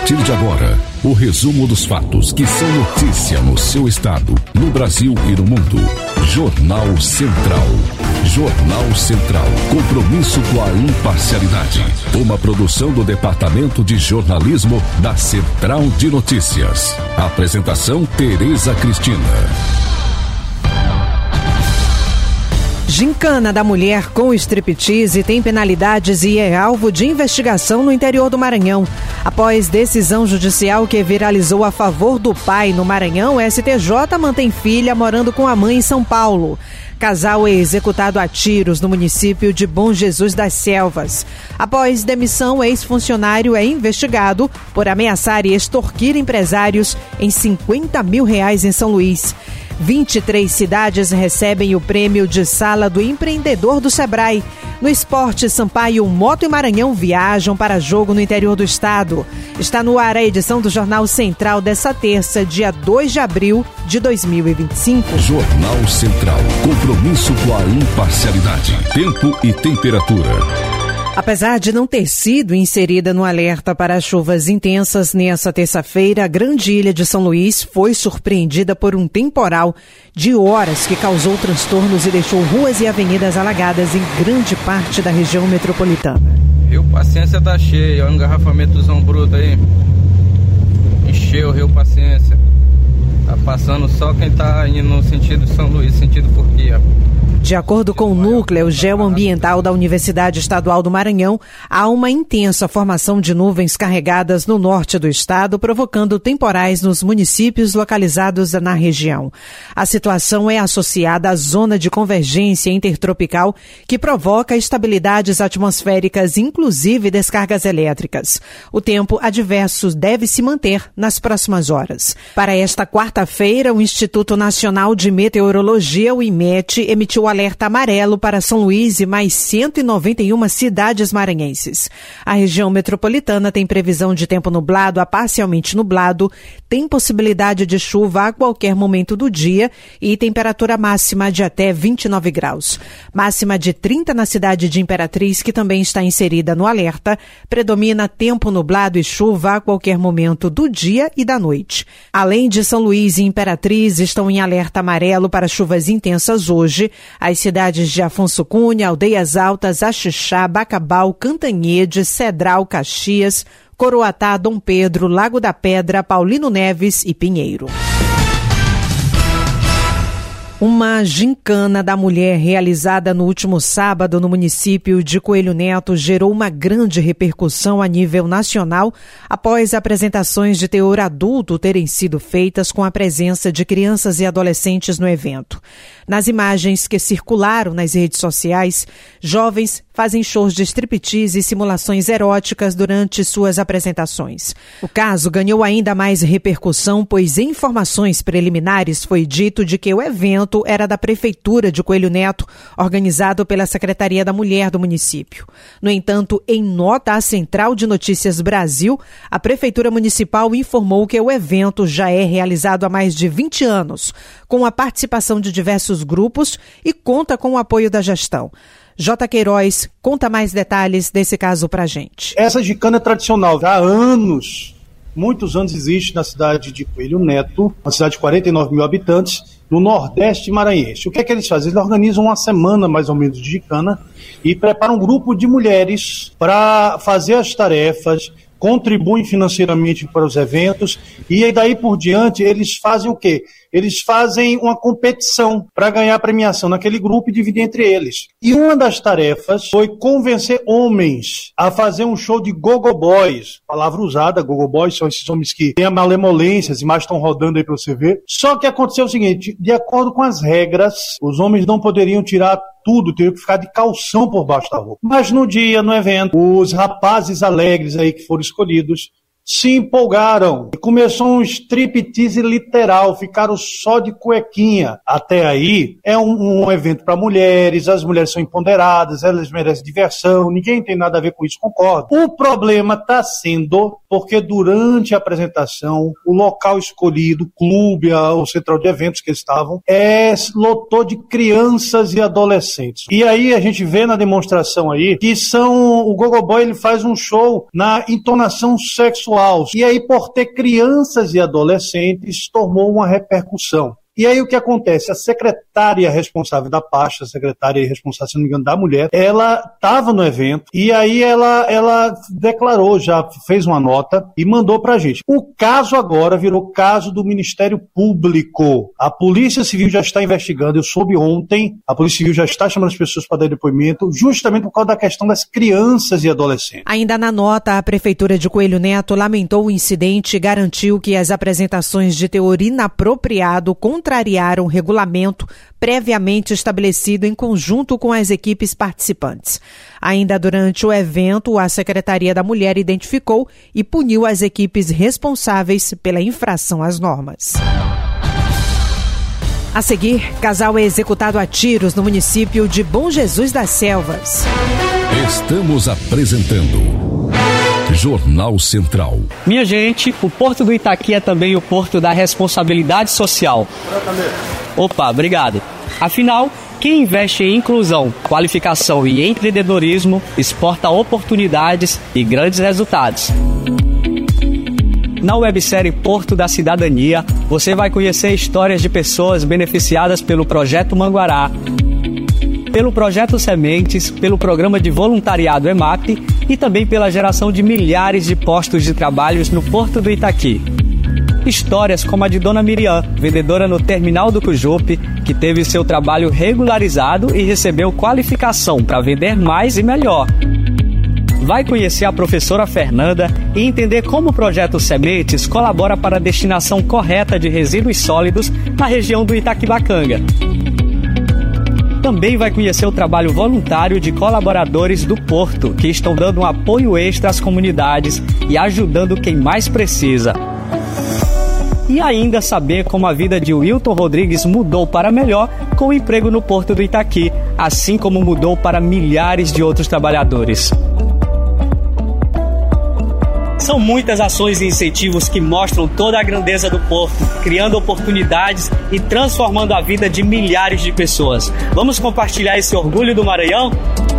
partir de agora, o resumo dos fatos que são notícia no seu estado, no Brasil e no mundo. Jornal Central. Jornal Central. Compromisso com a imparcialidade. Uma produção do Departamento de Jornalismo da Central de Notícias. Apresentação Tereza Cristina. Gincana da mulher com striptease tem penalidades e é alvo de investigação no interior do Maranhão. Após decisão judicial que viralizou a favor do pai no Maranhão, o STJ mantém filha morando com a mãe em São Paulo. Casal é executado a tiros no município de Bom Jesus das Selvas. Após demissão, ex-funcionário é investigado por ameaçar e extorquir empresários em R$50 mil em São Luís. 23 cidades recebem o prêmio de Sala do Empreendedor do Sebrae. No esporte, Sampaio, Moto e Maranhão viajam para jogo no interior do estado. Está no ar a edição do Jornal Central dessa terça, dia 2 de abril de 2025. Jornal Central. Compromisso com a imparcialidade. Tempo e temperatura. Apesar de não ter sido inserida no alerta para chuvas intensas nessa terça-feira, a grande ilha de São Luís foi surpreendida por um temporal de horas que causou transtornos e deixou ruas e avenidas alagadas em grande parte da região metropolitana. Rio Paciência tá cheio, olha o engarrafamentozão bruto aí. Encheu o Rio Paciência. Tá passando só quem tá indo no sentido São Luís, sentido Forquia. De acordo com o Núcleo Geoambiental da Universidade Estadual do Maranhão, há uma intensa formação de nuvens carregadas no norte do estado, provocando temporais nos municípios localizados na região. A situação é associada à zona de convergência intertropical, que provoca instabilidades atmosféricas, inclusive descargas elétricas. O tempo adverso deve se manter nas próximas horas. Para esta quarta-feira, o Instituto Nacional de Meteorologia, o IMET, emitiu alerta amarelo para São Luís e mais 191 cidades maranhenses. A região metropolitana tem previsão de tempo nublado a parcialmente nublado, tem possibilidade de chuva a qualquer momento do dia e temperatura máxima de até 29 graus. Máxima de 30 na cidade de Imperatriz, que também está inserida no alerta. Predomina tempo nublado e chuva a qualquer momento do dia e da noite. Além de São Luís e Imperatriz, estão em alerta amarelo para chuvas intensas hoje. As cidades de Afonso Cunha, Aldeias Altas, Axixá, Bacabal, Cantanhede, Cedral, Caxias, Coroatá, Dom Pedro, Lago da Pedra, Paulino Neves e Pinheiro. Uma gincana da mulher realizada no último sábado no município de Coelho Neto gerou uma grande repercussão a nível nacional após apresentações de teor adulto terem sido feitas com a presença de crianças e adolescentes no evento. Nas imagens que circularam nas redes sociais, jovens fazem shows de striptease e simulações eróticas durante suas apresentações. O caso ganhou ainda mais repercussão, pois em informações preliminares foi dito de que o evento era da Prefeitura de Coelho Neto, organizado pela Secretaria da Mulher do município. No entanto, em nota à Central de Notícias Brasil, a Prefeitura Municipal informou que o evento já é realizado há mais de 20 anos, com a participação de diversos grupos e conta com o apoio da gestão. J. Queiroz conta mais detalhes desse caso pra gente. Essa gincana é tradicional, já há anos, muitos anos existe na cidade de Coelho Neto, uma cidade de 49 mil habitantes, no Nordeste maranhense. O que é que eles fazem? Eles organizam uma semana, mais ou menos, de gincana e preparam um grupo de mulheres para fazer as tarefas, contribuem financeiramente para os eventos e aí daí por diante eles fazem o quê? Eles fazem uma competição para ganhar premiação naquele grupo e dividir entre eles. E uma das tarefas foi convencer homens a fazer um show de gogo boys. Palavra usada, gogo boys são esses homens que têm a malemolência, as imagens estão rodando aí para você ver. Só que aconteceu o seguinte, de acordo com as regras, os homens não poderiam tirar tudo, teriam que ficar de calção por baixo da roupa. Mas no dia, no evento, os rapazes alegres aí que foram escolhidos se empolgaram e começou um striptease literal, ficaram só de cuequinha. Até aí é um evento para mulheres, as mulheres são empoderadas, elas merecem diversão, ninguém tem nada a ver com isso, concordo. O problema está sendo porque durante a apresentação, o local escolhido, o clube, o central de eventos que eles estavam, lotou de crianças e adolescentes. E aí a gente vê na demonstração aí que o Gogo Boy ele faz um show na entonação sexual sexual. E aí, por ter crianças e adolescentes, tomou uma repercussão. E aí o que acontece? A secretária responsável da pasta, a secretária responsável, se não me engano, da mulher, ela estava no evento e aí ela declarou, já fez uma nota e mandou pra gente. O caso agora virou caso do Ministério Público. A Polícia Civil já está investigando, eu soube ontem, a Polícia Civil já está chamando as pessoas para dar depoimento, justamente por causa da questão das crianças e adolescentes. Ainda na nota, a Prefeitura de Coelho Neto lamentou o incidente e garantiu que as apresentações de teor inapropriado contrariaram o regulamento previamente estabelecido em conjunto com as equipes participantes. Ainda durante o evento, a Secretaria da Mulher identificou e puniu as equipes responsáveis pela infração às normas. A seguir, casal é executado a tiros no município de Bom Jesus das Selvas. Estamos apresentando Jornal Central. Minha gente, o Porto do Itaqui é também o Porto da Responsabilidade Social. Opa, obrigado. Afinal, quem investe em inclusão, qualificação e empreendedorismo exporta oportunidades e grandes resultados. Na websérie Porto da Cidadania, você vai conhecer histórias de pessoas beneficiadas pelo Projeto Manguará, pelo Projeto Sementes, pelo Programa de Voluntariado EMAP e também pela geração de milhares de postos de trabalho no Porto do Itaqui. Histórias como a de Dona Miriam, vendedora no terminal do Cujupe, que teve seu trabalho regularizado e recebeu qualificação para vender mais e melhor. Vai conhecer a professora Fernanda e entender como o Projeto Sementes colabora para a destinação correta de resíduos sólidos na região do Itaquibacanga. Também vai conhecer o trabalho voluntário de colaboradores do Porto, que estão dando um apoio extra às comunidades e ajudando quem mais precisa. E ainda saber como a vida de Wilton Rodrigues mudou para melhor com o emprego no Porto do Itaqui, assim como mudou para milhares de outros trabalhadores. São muitas ações e incentivos que mostram toda a grandeza do Porto, criando oportunidades e transformando a vida de milhares de pessoas. Vamos compartilhar esse orgulho do Maranhão?